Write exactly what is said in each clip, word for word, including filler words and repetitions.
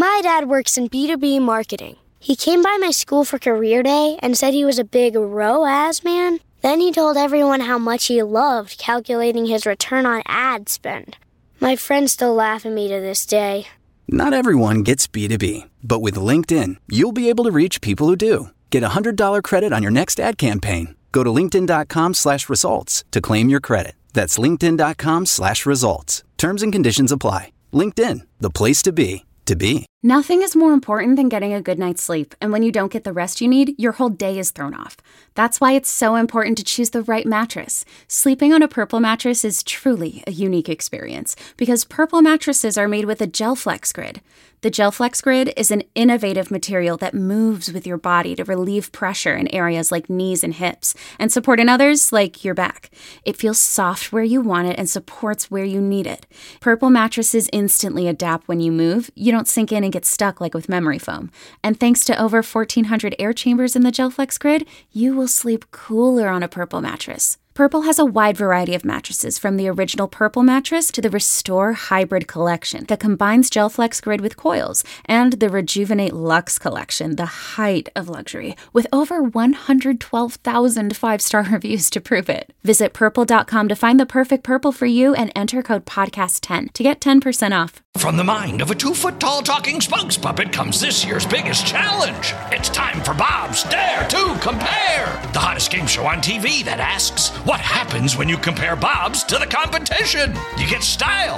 My dad works in B two B marketing. He came by my school for career day and said he was a big R O A S man. Then he told everyone how much he loved calculating his return on ad spend. My friends still laugh at me to this day. Not everyone gets B two B, but with LinkedIn, you'll be able to reach people who do. Get a one hundred dollars credit on your next ad campaign. Go to linkedin.com slash results to claim your credit. That's linkedin.com slash results. Terms and conditions apply. LinkedIn, the place to be, to be. Nothing is more important than getting a good night's sleep, and when you don't get the rest you need, your whole day is thrown off. That's why it's so important to choose the right mattress. Sleeping on a Purple mattress is truly a unique experience, because Purple mattresses are made with a GelFlex Grid. The GelFlex Grid is an innovative material that moves with your body to relieve pressure in areas like knees and hips, and support in others like your back. It feels soft where you want it and supports where you need it. Purple mattresses instantly adapt when you move. You don't sink in and get stuck like with memory foam. And thanks to over fourteen hundred air chambers in the GelFlex Grid, you will sleep cooler on a Purple mattress. Purple has a wide variety of mattresses, from the original Purple mattress to the Restore Hybrid collection that combines GelFlex Grid with coils, and the Rejuvenate Luxe collection, the height of luxury, with over one hundred twelve thousand five-star reviews to prove it. Visit purple dot com to find the perfect Purple for you and enter code podcast ten to get ten percent off. From the mind of a two-foot-tall talking spokes puppet comes this year's biggest challenge. It's time for Bob's Dare to Compare, the hottest game show on T V that asks, what happens when you compare Bob's to the competition? You get style.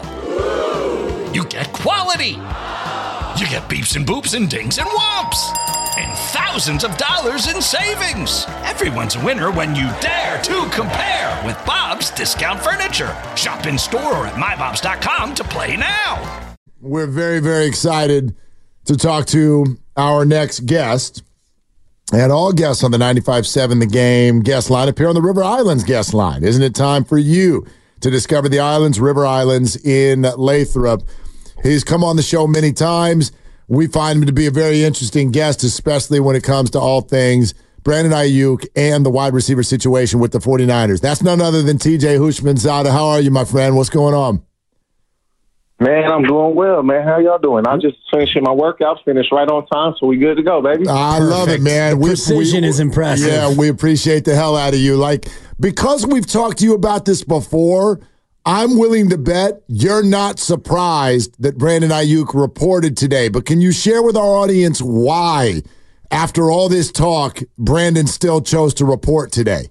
You get quality. You get beeps and boops and dings and whomps. And thousands of dollars in savings. Everyone's a winner when you dare to compare with Bob's Discount Furniture. Shop in store or at my bobs dot com to play now. We're very, very excited to talk to our next guest. And all guests on the ninety-five point seven The Game guest line appear on the River Islands guest line. Isn't it time for you to discover the islands, River Islands in Lathrop? He's come on the show many times. We find him to be a very interesting guest, especially when it comes to all things Brandon Aiyuk and the wide receiver situation with the 49ers. That's none other than T J Houshmandzadeh. How are you, my friend? What's going on? Man, I'm doing well, man. How y'all doing? I just finishing my workout, finished right on time, so we good to go, baby. I Perfect. love it, man. The precision we, is impressive. Yeah, we appreciate the hell out of you. Like, because we've talked to you about this before, I'm willing to bet you're not surprised that Brandon Aiyuk reported today. But can you share with our audience why, after all this talk, Brandon still chose to report today?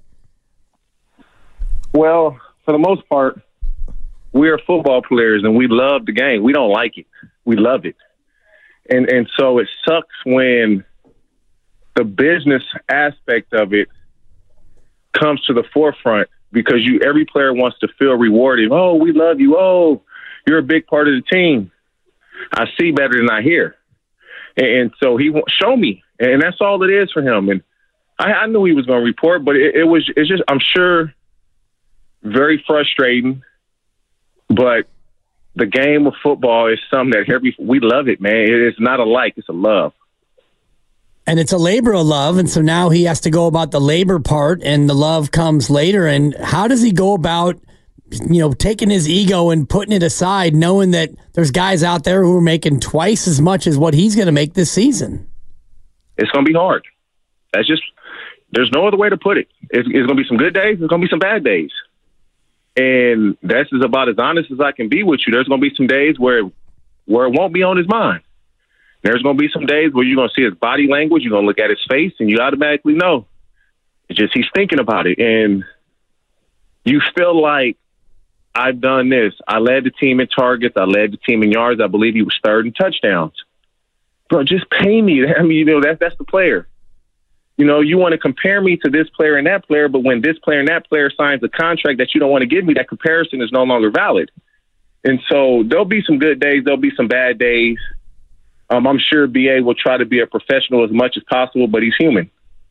Well, for the most part, we're football players, and we love the game. We don't like it. We love it. And and so it sucks when the business aspect of it comes to the forefront, because you every player wants to feel rewarded. Oh, we love you. Oh, you're a big part of the team. I see better than I hear. And, and so he won't show me. And that's all it is for him. And I, I knew he was going to report, but it, it was it's just, I'm sure, very frustrating. But the game of football is something that every we love it, man. It's not a like, it's a love. And it's a labor of love, and so now he has to go about the labor part, and the love comes later. And how does he go about, you know, taking his ego and putting it aside, knowing that there's guys out there who are making twice as much as what he's going to make this season? It's going to be hard. That's just, there's no other way to put it. It's, it's going to be some good days. There's going to be some bad days. And that's is about as honest as I can be with you. There's going to be some days where where it won't be on his mind. There's going to be some days where you're going to see his body language. You're going to look at his face, and you automatically know. It's just he's thinking about it. And you feel like, I've done this. I led the team in targets. I led the team in yards. I believe he was third in touchdowns. Bro, just pay me. I mean, you know, that, that's the player. You know, you want to compare me to this player and that player, but when this player and that player signs a contract that you don't want to give me, that comparison is no longer valid. And so there'll be some good days. There'll be some bad days. Um, I'm sure B A will try to be a professional as much as possible, but he's human.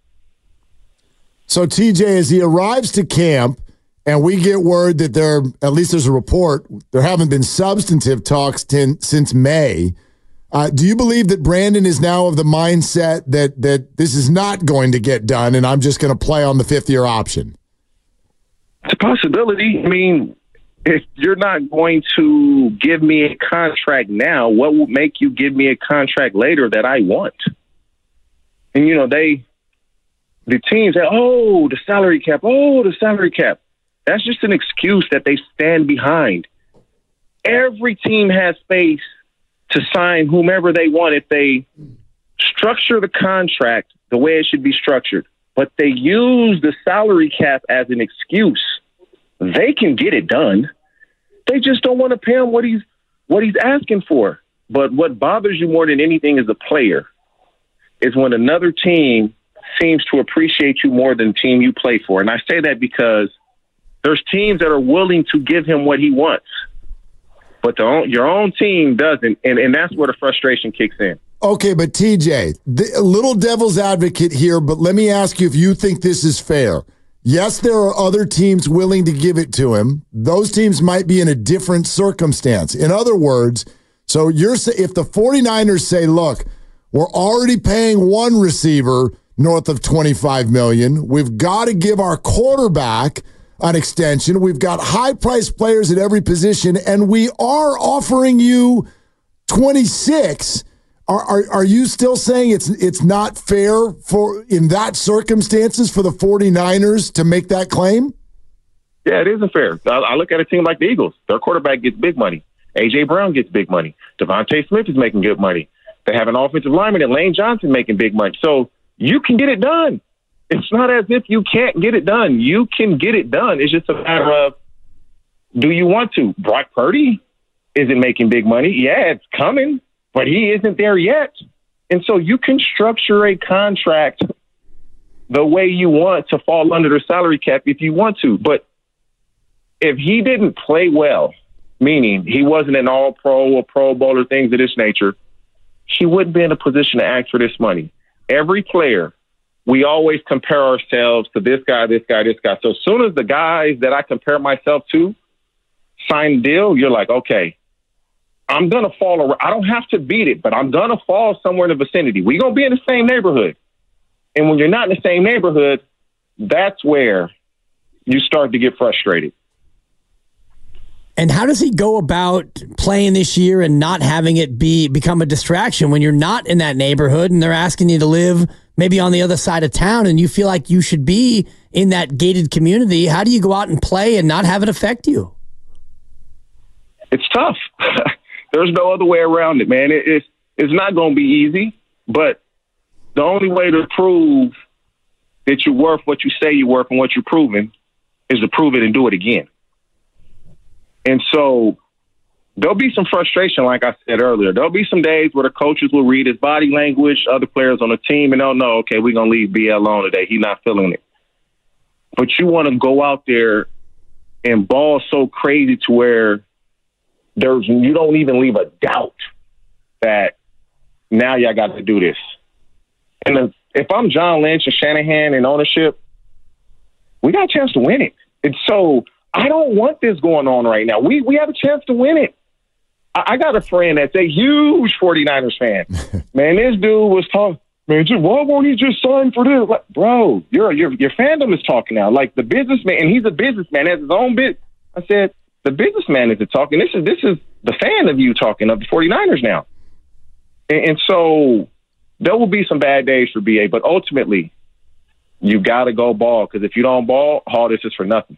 So, T J, as he arrives to camp, and we get word that there, at least there's a report, there haven't been substantive talks ten, since May. Uh, do you believe that Brandon is now of the mindset that that this is not going to get done and I'm just going to play on the fifth-year option? It's a possibility. I mean, if you're not going to give me a contract now, what will make you give me a contract later that I want? And, you know, they, the teams say, oh, the salary cap, oh, the salary cap. That's just an excuse that they stand behind. Every team has space to sign whomever they want if they structure the contract the way it should be structured. But they use the salary cap as an excuse. They can get it done. They just don't want to pay him what he's what he's asking for. But what bothers you more than anything as a player is when another team seems to appreciate you more than the team you play for. And I say that because there's teams that are willing to give him what he wants, but the own, your own team doesn't, and, and that's where the frustration kicks in. Okay, but T J, the, a little devil's advocate here, but let me ask you if you think this is fair. Yes, there are other teams willing to give it to him. Those teams might be in a different circumstance. In other words, so you're if the 49ers say, look, we're already paying one receiver north of twenty-five million dollars. We've got to give our quarterback an extension. We've got high-priced players at every position, and we are offering you twenty-six. Are, are are you still saying it's it's not fair for in that circumstances for the 49ers to make that claim? Yeah, it isn't fair. I, I look at a team like the Eagles. Their quarterback gets big money. A J. Brown gets big money. Devontae Smith is making good money. They have an offensive lineman and Lane Johnson making big money. So you can get it done. It's not as if you can't get it done. You can get it done. It's just a matter of, do you want to? Brock Purdy isn't making big money. Yeah, it's coming, but he isn't there yet. And so you can structure a contract the way you want to fall under the salary cap if you want to. But if he didn't play well, meaning he wasn't an all-pro or Pro Bowler, things of this nature, he wouldn't be in a position to ask for this money. Every player, we always compare ourselves to this guy, this guy, this guy. So as soon as the guys that I compare myself to sign a deal, you're like, okay, I'm going to fall around. I don't have to beat it, but I'm going to fall somewhere in the vicinity. We're going to be in the same neighborhood. And when you're not in the same neighborhood, that's where you start to get frustrated. And how does he go about playing this year and not having it be become a distraction when you're not in that neighborhood and they're asking you to live maybe on the other side of town and you feel like you should be in that gated community? How do you go out and play and not have it affect you? It's tough. There's no other way around it, man. It, it's, it's not going to be easy, but the only way to prove that you're worth what you say you're worth and what you're proving is to prove it and do it again. And so there'll be some frustration, like I said earlier. There'll be some days where the coaches will read his body language, other players on the team, and they'll know, okay, we're going to leave B L alone today. He's not feeling it. But you want to go out there and ball so crazy to where there's you don't even leave a doubt that now y'all got to do this. And if, if I'm John Lynch and Shanahan and ownership, we got a chance to win it. And so I don't want this going on right now. We we have a chance to win it. I, I got a friend that's a huge 49ers fan. Man, this dude was talking, man, why won't he just sign for this? Like, bro, your your your fandom is talking now. Like the businessman, and he's a businessman, has his own bit. I said, the businessman isn't talking. This is this is the fan of you talking of the 49ers now. And, and so there will be some bad days for B A, but ultimately you got to go ball, because if you don't ball, all this is for nothing.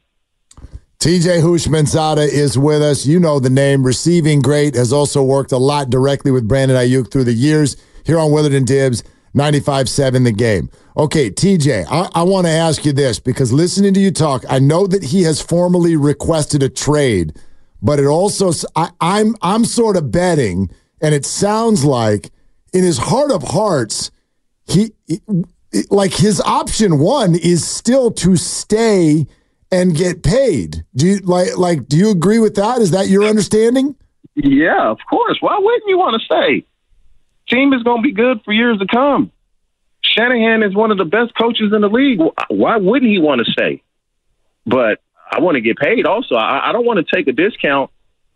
T J Houshmandzadeh is with us. You know the name. Receiving great. Has also worked a lot directly with Brandon Ayuk through the years here on Willard and Dibs, ninety-five seven The Game. Okay, T J, I, I want to ask you this, because listening to you talk, I know that he has formally requested a trade, but it also, I, I'm, I'm sort of betting, and it sounds like in his heart of hearts, he, like his option one is still to stay and get paid. Do you like like do you agree with that? Is that your understanding? Yeah, of course. Why wouldn't you want to stay? Team is going to be good for years to come. Shanahan is one of the best coaches in the league. Why wouldn't he want to stay? But I want to get paid also. I, I don't want to take a discount.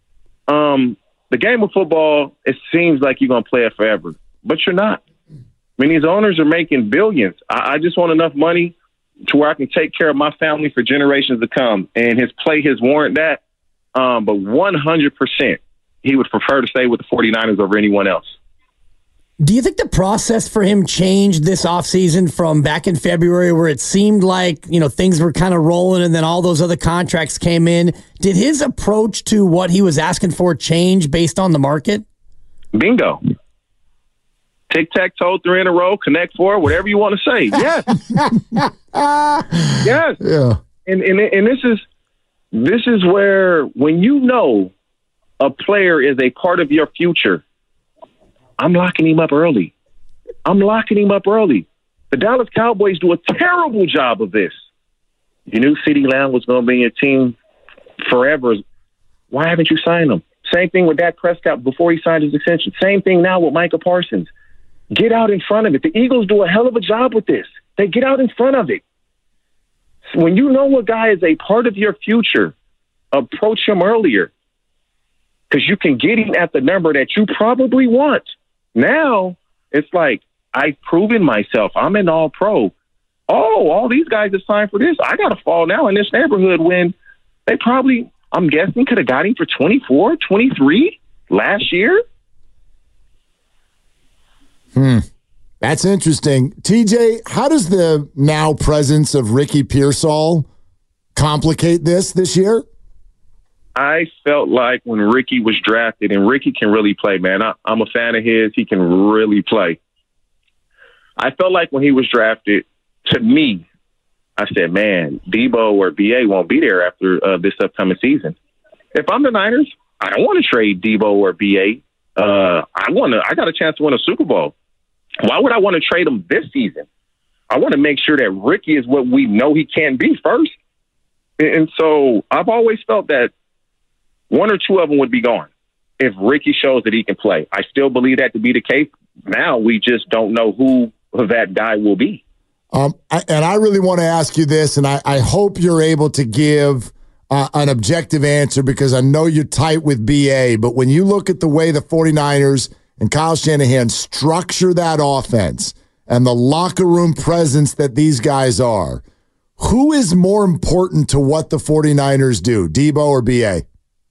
Um, the game of football, it seems like you're going to play it forever, but you're not. I mean, these owners are making billions. I, I just want enough money to where I can take care of my family for generations to come. And his play has warranted that. Um, but one hundred percent, he would prefer to stay with the 49ers over anyone else. Do you think the process for him changed this offseason from back in February where it seemed like, you know, things were kind of rolling and then all those other contracts came in? Did his approach to what he was asking for change based on the market? Bingo. Tic-tac-toe, three in a row, connect four, whatever you want to say. Yes. Yes. Yeah. And, and and this is this is where when you know a player is a part of your future, I'm locking him up early. I'm locking him up early. The Dallas Cowboys do a terrible job of this. You knew CeeDee Lamb was going to be in your team forever. Why haven't you signed him? Same thing with Dak Prescott before he signed his extension. Same thing now with Micah Parsons. Get out in front of it. The Eagles do a hell of a job with this. They get out in front of it. When you know a guy is a part of your future, approach him earlier because you can get him at the number that you probably want. Now, it's like, I've proven myself. I'm an all-pro. Oh, all these guys have signed for this. I got to fall now in this neighborhood when they probably, I'm guessing, could have got him for twenty-four, twenty-three last year. Hmm. That's interesting. T J, how does the now presence of Ricky Pearsall complicate this this year? I felt like when Ricky was drafted, and Ricky can really play, man. I, I'm a fan of his. He can really play. I felt like when he was drafted, to me, I said, man, Debo or B A won't be there after uh, this upcoming season. If I'm the Niners, I don't want to trade Debo or B A. Uh, I want to. I got a chance to win a Super Bowl. Why would I want to trade him this season? I want to make sure that Ricky is what we know he can be first. And so I've always felt that one or two of them would be gone if Ricky shows that he can play. I still believe that to be the case. Now we just don't know who that guy will be. Um, I, and I really want to ask you this, and I, I hope you're able to give uh, an objective answer because I know you're tight with B A, but when you look at the way the 49ers and Kyle Shanahan structure that offense and the locker room presence that these guys are, who is more important to what the 49ers do, Debo or B A?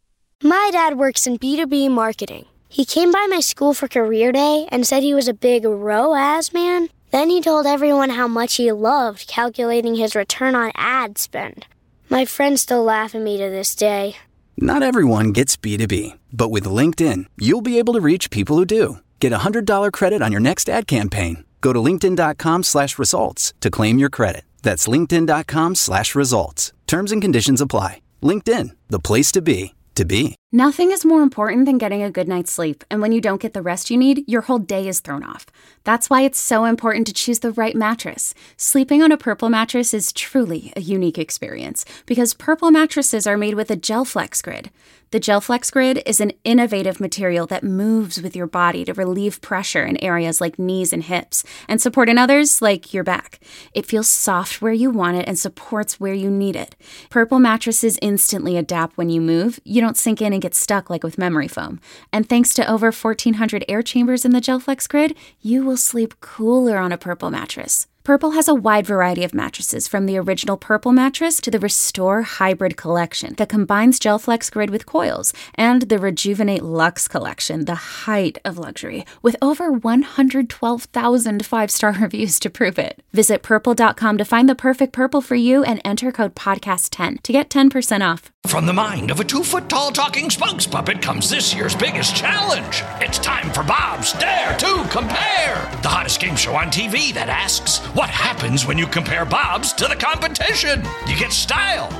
My dad works in B two B marketing. He came by my school for career day and said he was a big R O A S man. Then he told everyone how much he loved calculating his return on ad spend. My friends still laugh at me to this day. Not everyone gets B two B, but with LinkedIn, you'll be able to reach people who do. Get a one hundred dollars credit on your next ad campaign. Go to linkedin.com slash results to claim your credit. That's linkedin.com slash results. Terms and conditions apply. LinkedIn, the place to be, to be. Nothing is more important than getting a good night's sleep, and when you don't get the rest you need, your whole day is thrown off. That's why it's so important to choose the right mattress. Sleeping on a Purple mattress is truly a unique experience because Purple mattresses are made with a GelFlex Grid. The GelFlex Grid is an innovative material that moves with your body to relieve pressure in areas like knees and hips and support in others like your back. It feels soft where you want it and supports where you need it. Purple mattresses instantly adapt when you move. You don't sink in and get stuck like with memory foam. And thanks to over fourteen hundred air chambers in the GelFlex Grid, you will sleep cooler on a Purple mattress. Purple has a wide variety of mattresses, from the original Purple mattress to the Restore Hybrid collection that combines GelFlex Grid with coils, and the Rejuvenate Luxe collection, the height of luxury, with over one hundred twelve thousand five-star reviews to prove it. Visit purple dot com to find the perfect Purple for you and enter code podcast ten to get ten percent off. From the mind of a two-foot-tall talking spokes puppet comes this year's biggest challenge. It's time for Bob's Dare to Compare, the hottest game show on T V that asks, what happens when you compare Bob's to the competition? You get style.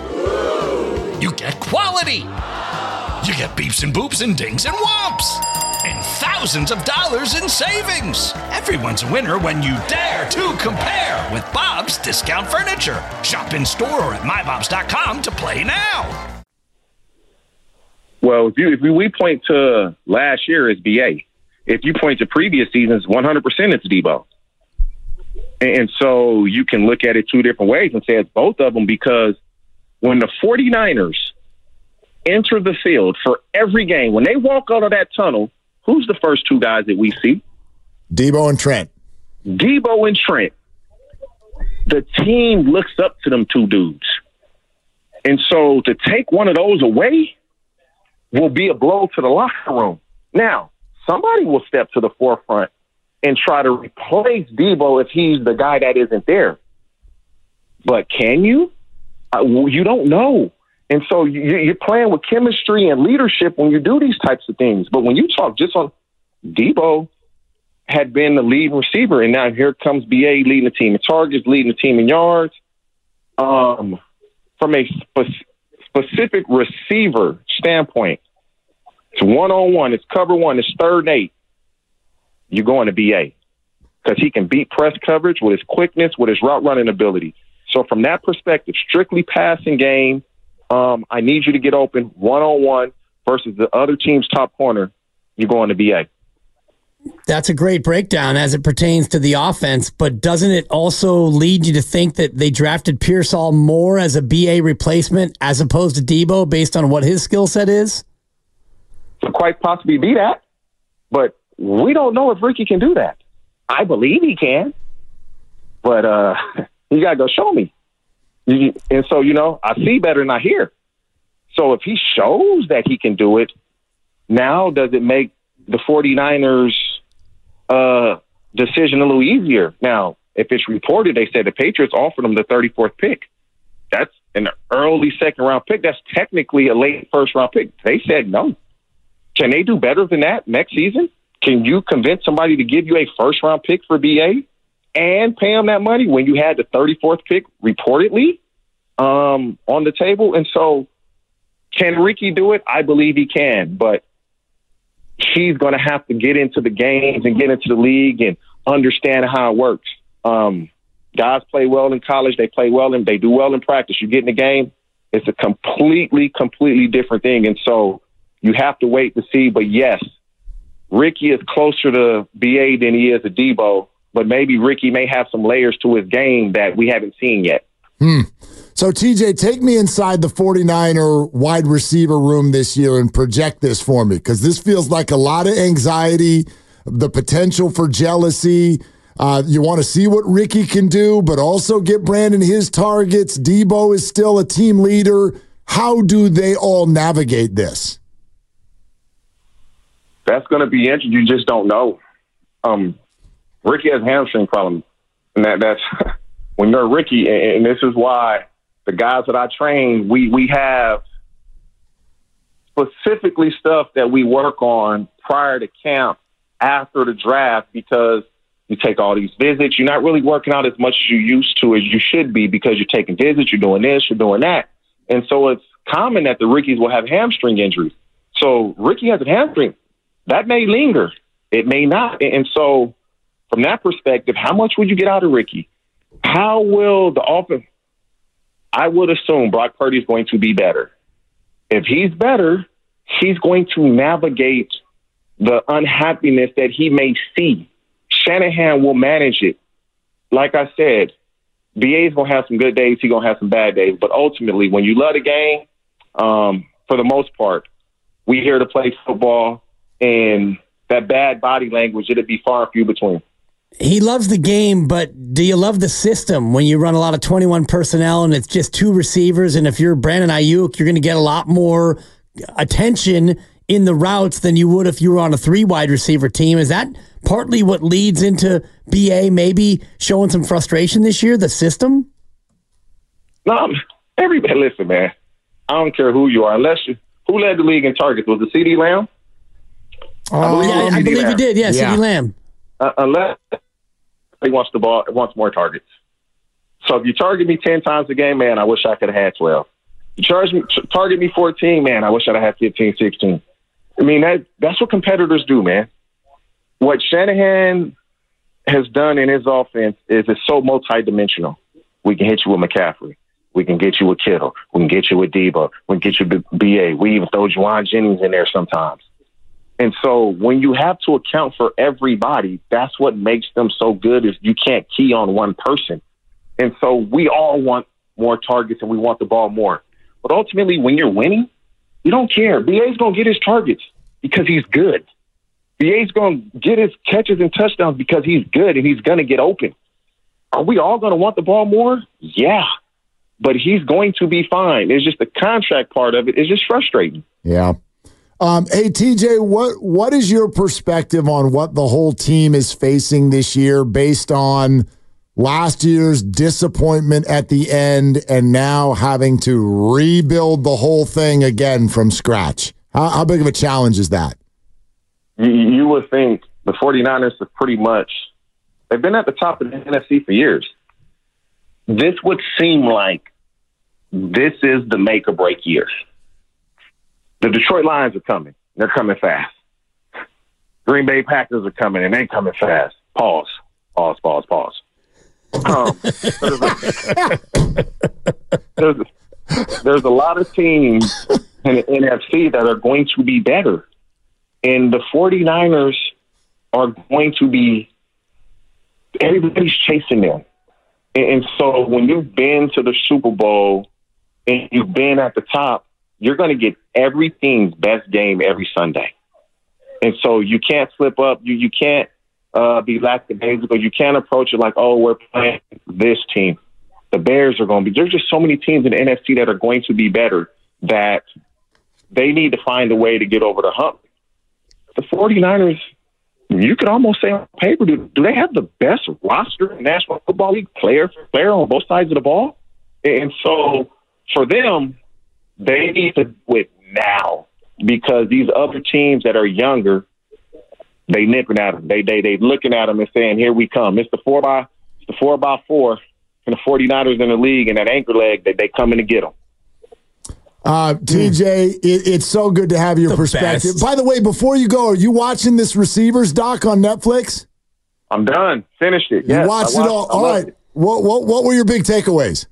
You get quality. You get beeps and boops and dings and whomps. And thousands of dollars in savings. Everyone's a winner when you dare to compare with Bob's Discount Furniture. Shop in store or at my bobs dot com to play now. Well, if, you, if we point to last year, it's B A. If you point to previous seasons, one hundred percent it's Debo. And so you can look at it two different ways and say it's both of them, because when the 49ers enter the field for every game, when they walk out of that tunnel, who's the first two guys that we see? Debo and Trent. Debo and Trent. The team looks up to them two dudes. And so to take one of those away, will be a blow to the locker room. Now, somebody will step to the forefront and try to replace Debo if he's the guy that isn't there. But can you? Uh, you don't know. And so you, you're playing with chemistry and leadership when you do these types of things. But when you talk just on Debo had been the lead receiver, and now here comes B A leading the team in targets, leading the team in yards. Um, from a spe- specific receiver standpoint, it's one-on-one, it's cover one, it's third and eight. You're going to B A because he can beat press coverage with his quickness, with his route running ability. So from that perspective, strictly passing game, um, I need you to get open one-on-one versus the other team's top corner. You're going to B A. That's a great breakdown as it pertains to the offense, but doesn't it also lead you to think that they drafted Pearsall more as a B A replacement as opposed to Debo based on what his skill set is? Could quite possibly be that, but we don't know if Ricky can do that. I believe he can, but uh, you got to go show me. And so, you know, I see better than I hear. So if he shows that he can do it, now does it make the 49ers uh, decision a little easier? Now, if it's reported, they said the Patriots offered him the thirty-fourth pick. That's an early second round pick. That's technically a late first round pick. They said no. Can they do better than that next season? Can you convince somebody to give you a first round pick for B A and pay him that money when you had the thirty-fourth pick reportedly um, on the table? And so can Ricky do it? I believe he can, but he's going to have to get into the games and get into the league and understand how it works. Um, guys play well in college. They play well and they do well in practice. You get in the game, it's a completely, completely different thing. And so you have to wait to see. But yes, Ricky is closer to B A than he is to Debo, but maybe Ricky may have some layers to his game that we haven't seen yet. Hmm. So, T J, take me inside the 49er wide receiver room this year and project this for me, because this feels like a lot of anxiety, the potential for jealousy. Uh, you want to see what Ricky can do, but also get Brandon his targets. Debo is still a team leader. How do they all navigate this? That's going to be interesting. You just don't know. Um, Ricky has a hamstring problem, and that, that's when you're Ricky, and this is why the guys that I train, we we have specifically stuff that we work on prior to camp, after the draft, because you take all these visits. You're not really working out as much as you used to, as you should be, because you're taking visits, you're doing this, you're doing that. And so it's common that the rookies will have hamstring injuries. So Ricky has a hamstring. That may linger. It may not. And so from that perspective, how much would you get out of Ricky? How will the offense? I would assume Brock Purdy is going to be better. If he's better, he's going to navigate the unhappiness that he may see. Shanahan will manage it. Like I said, B A's going to have some good days. He's going to have some bad days. But ultimately, when you love the game, um, for the most part, we're here to play football, and that bad body language, it'll be far and few between. He loves the game, but do you love the system when you run a lot of twenty-one personnel and it's just two receivers? And if you're Brandon Ayuk, you're going to get a lot more attention in the routes than you would if you were on a three wide receiver team. Is that partly what leads into B A maybe showing some frustration this year, the system? No, everybody, listen, man. I don't care who you are, unless you, who led the league in targets? Was it CeeDee Lamb? Oh, I believe, yeah, I believe he did. Yeah, yeah. CeeDee Lamb. Uh, unless he wants the ball, wants more targets. So if you target me ten times a game, man, I wish I could have had twelve. You charge me, target me fourteen, man, I wish I'd have had fifteen, sixteen. I mean, that that's what competitors do, man. What Shanahan has done in his offense is it's so multidimensional. We can hit you with McCaffrey. We can get you with Kittle. We can get you with Debo. We can get you with B A. We even throw Juwan Jennings in there sometimes. And so when you have to account for everybody, that's what makes them so good, is you can't key on one person. And so we all want more targets and we want the ball more. But ultimately, when you're winning, you don't care. B A's going to get his targets because he's good. B A's going to get his catches and touchdowns because he's good and he's going to get open. Are we all going to want the ball more? Yeah. But he's going to be fine. It's just the contract part of it is just frustrating. Yeah. Um, hey, T J, what what is your perspective on what the whole team is facing this year based on last year's disappointment at the end and now having to rebuild the whole thing again from scratch? How, how big of a challenge is that? You, you would think the 49ers have pretty much – they've been at the top of the N F C for years. This would seem like this is the make-or-break year. The Detroit Lions are coming. They're coming fast. Green Bay Packers are coming, and they're coming fast. Pause. Pause, pause, pause. Um, there's, a, there's, a, there's a lot of teams in the N F C that are going to be better. And the 49ers are going to be – everybody's chasing them. And, and so when you've been to the Super Bowl and you've been at the top, you're going to get every team's best game every Sunday. And so you can't slip up. You you can't uh, be lackadaisical. You can't approach it like, oh, we're playing this team. The Bears are going to be – there's just so many teams in the N F C that are going to be better that they need to find a way to get over the hump. The 49ers, you could almost say on paper, do, do they have the best roster in the National Football League, player for player on both sides of the ball? And so for them – they need to do it now because these other teams that are younger, they nipping at them. They they they looking at them and saying, "Here we come." It's the four by it's the four by four, and the 49ers in the league and that anchor leg that they coming to get them. Uh, T J, it, it's so good to have your The perspective. best. By the way, before you go, are you watching this Receivers doc on Netflix? I'm done. Finished it. You Yes, watched, I it all. I All loved right. What what what were your big takeaways?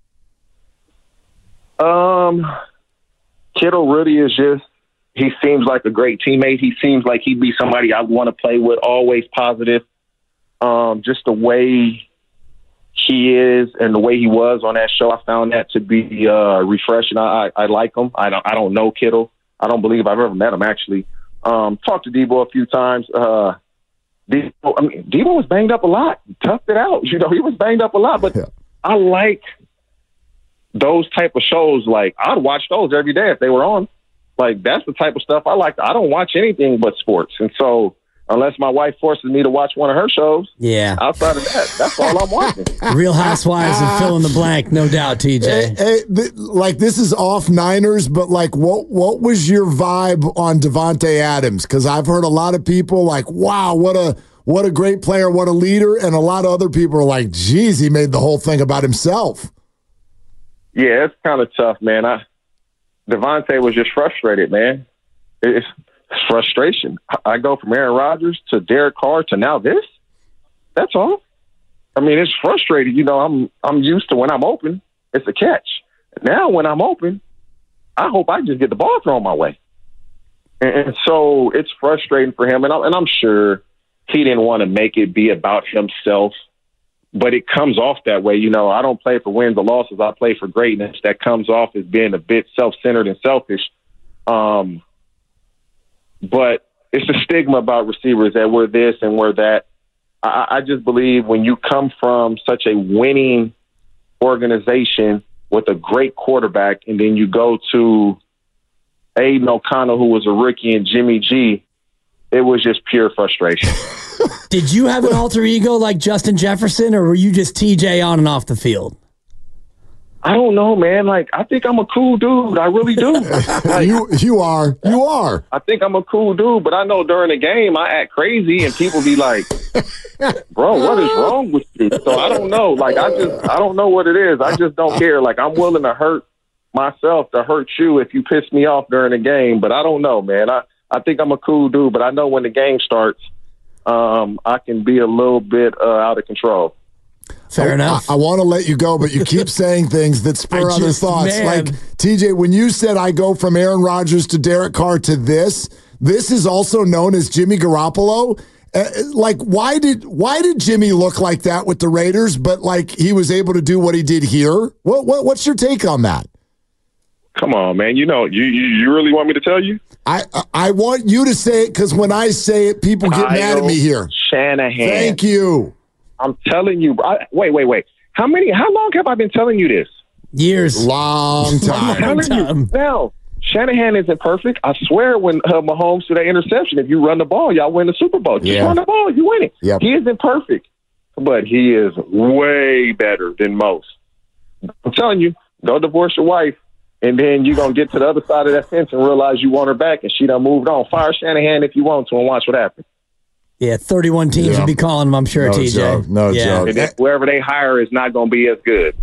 Um, Kittle really is just, he seems like a great teammate. He seems like he'd be somebody I'd want to play with, always positive. Um, just the way he is and the way he was on that show, I found that to be uh, refreshing. I, I, I like him. I don't, I don't know Kittle. I don't believe I've ever met him, actually. Um, talked to Debo a few times. Uh, Debo, I mean, Debo was banged up a lot. He toughed it out. You know, he was banged up a lot, but Yeah. I like those type of shows. Like, I'd watch those every day if they were on. Like, that's the type of stuff I like. I don't watch anything but sports. And so unless my wife forces me to watch one of her shows, Yeah. outside of that, that's all I'm watching. Real Housewives and fill in the blank, no doubt, T J. Hey, hey, th- like this is off Niners, but like what what was your vibe on Devontae Adams? Because I've heard a lot of people like, wow, what a what a great player, what a leader, and a lot of other people are like, geez, he made the whole thing about himself. Yeah, it's kind of tough, man. I Devontae was just frustrated, man. It's, it's frustration. I, I go from Aaron Rodgers to Derek Carr to now this. That's all. I mean, it's frustrating. You know, I'm I'm used to when I'm open, it's a catch. Now when I'm open, I hope I just get the ball thrown my way. And, and so it's frustrating for him. And I'm, and I'm sure he didn't want to make it be about himself. But it comes off that way. You know, I don't play for wins or losses. I play for greatness. That comes off as being a bit self-centered and selfish. Um, but it's a stigma about receivers that we're this and we're that. I, I just believe when you come from such a winning organization with a great quarterback and then you go to Aiden O'Connell, who was a rookie, and Jimmy G, it was just pure frustration. Did you have an alter ego like Justin Jefferson, or were you just T J on and off the field? I don't know, man. Like, I think I'm a cool dude. I really do. Like, you you are. You are. I think I'm a cool dude, but I know during the game I act crazy and people be like, bro, what is wrong with you? So I don't know. Like, I just, I don't know what it is. I just don't care. Like, I'm willing to hurt myself to hurt you if you piss me off during the game, but I don't know, man. I, I think I'm a cool dude, but I know when the game starts, um, I can be a little bit uh, out of control. Fair I, enough. I, I want to let you go, but you keep saying things that spur I other just- thoughts. man. Like, T J, when you said I go from Aaron Rodgers to Derek Carr to this, this is also known as Jimmy Garoppolo. Uh, like, why did why did Jimmy look like that with the Raiders, but like he was able to do what he did here? What, what What's your take on that? Come on, man. You know, you, you, you really want me to tell you? I I, I want you to say it because when I say it, people get mad at me here. Shanahan. Thank you. I'm telling you. I, wait, wait, wait. How many? How long have I been telling you this? Years. Long I'm time. telling you time. now. Shanahan isn't perfect. I swear when uh, Mahomes threw that interception, if you run the ball, y'all win the Super Bowl. Just Yeah. run the ball, you win it. Yep. He isn't perfect, but he is way better than most. I'm telling you, go divorce your wife, and then you're going to get to the other side of that fence and realize you want her back, and she done moved on. Fire Shanahan if you want to and watch what happens. Yeah, thirty-one teams Yeah. would be calling him, I'm sure, No T J. joke. No yeah. joke. And then whoever they hire is not going to be as good.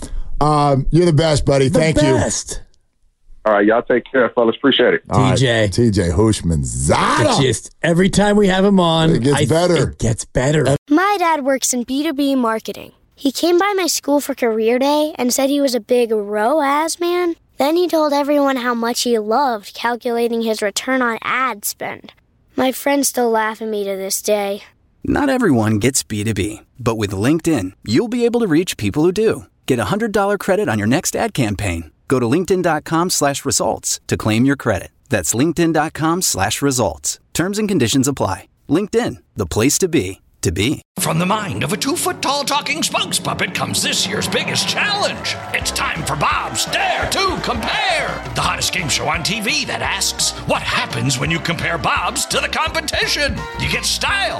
Um, you're the best, buddy. The Thank best. All right, y'all take care, fellas. Appreciate it. you. All T J. right, T J Hushman. Zada. It's just every time we have him on, It gets I- better. It gets better. My dad works in B two B marketing. He came by my school for career day and said he was a big R O A S man. Then he told everyone how much he loved calculating his return on ad spend. My friends still laugh at me to this day. Not everyone gets B two B, but with LinkedIn, you'll be able to reach people who do. Get a one hundred dollars credit on your next ad campaign. Go to linkedin.com slash results to claim your credit. That's linkedin.com slash results. Terms and conditions apply. LinkedIn, the place to be, to be. From the mind of a two-foot-tall talking spokes puppet comes this year's biggest challenge. It's time for Bob's Dare to Compare, the hottest game show on T V that asks, what happens when you compare Bob's to the competition? You get style.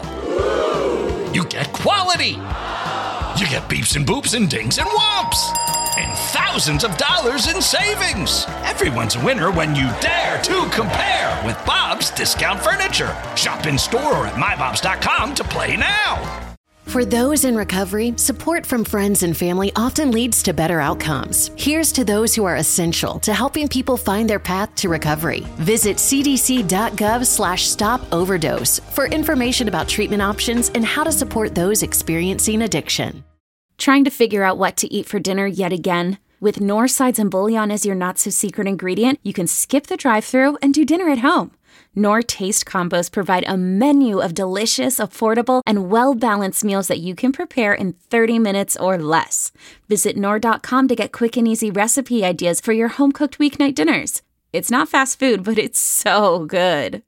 You get quality. You get beeps and boops and dings and whomps. And thousands of dollars in savings. Everyone's a winner when you dare to compare with Bob's Discount Furniture. Shop in store or at my bobs dot com to play now. For those in recovery, support from friends and family often leads to better outcomes. Here's to those who are essential to helping people find their path to recovery. Visit cdc.gov slash stop overdose for information about treatment options and how to support those experiencing addiction. Trying to figure out what to eat for dinner yet again? With Knorr sides and bouillon as your not-so-secret ingredient, you can skip the drive-thru and do dinner at home. Knorr Taste Combos provide a menu of delicious, affordable, and well-balanced meals that you can prepare in thirty minutes or less. Visit Knorr dot com to get quick and easy recipe ideas for your home-cooked weeknight dinners. It's not fast food, but it's so good.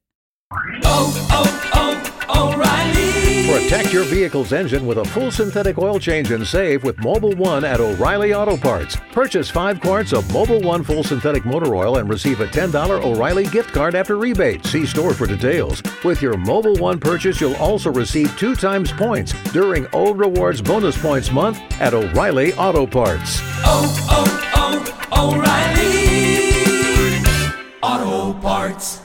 Oh, oh, oh, O'Reilly. Protect your vehicle's engine with a full synthetic oil change and save with Mobil one at O'Reilly Auto Parts. Purchase five quarts of Mobil one full synthetic motor oil and receive a ten dollars O'Reilly gift card after rebate. See store for details. With your Mobil one purchase, you'll also receive two times points during O Rewards Bonus Points Month at O'Reilly Auto Parts. Oh, oh, oh, O'Reilly Auto Parts.